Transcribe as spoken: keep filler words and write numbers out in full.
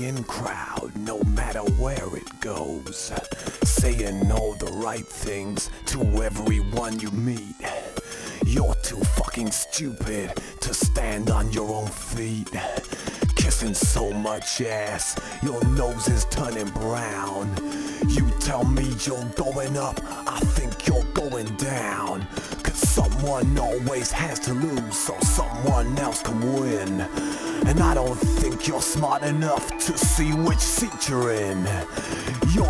in crowd, no matter where it goes, saying all the right things to everyone you meet. You're too fucking stupid to stand on your own feet. Kissing so much ass, your nose is turning brown. You tell me you're going up, I think you're going down. Cause someone always has to lose so someone else can win. And I don't think you're smart enough to see which seat you're in. You're